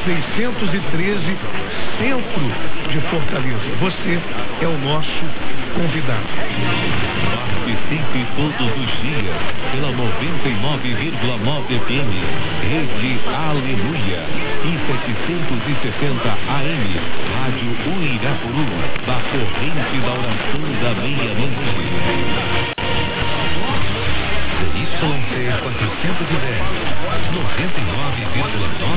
613, centro de Fortaleza. Você é o nosso convidado. Participe todos os dias pela 99,9 FM, Rede Aleluia e 760 AM, Rádio Uirapuru, da corrente da oração da meia-noite. ZYC 410, 99,9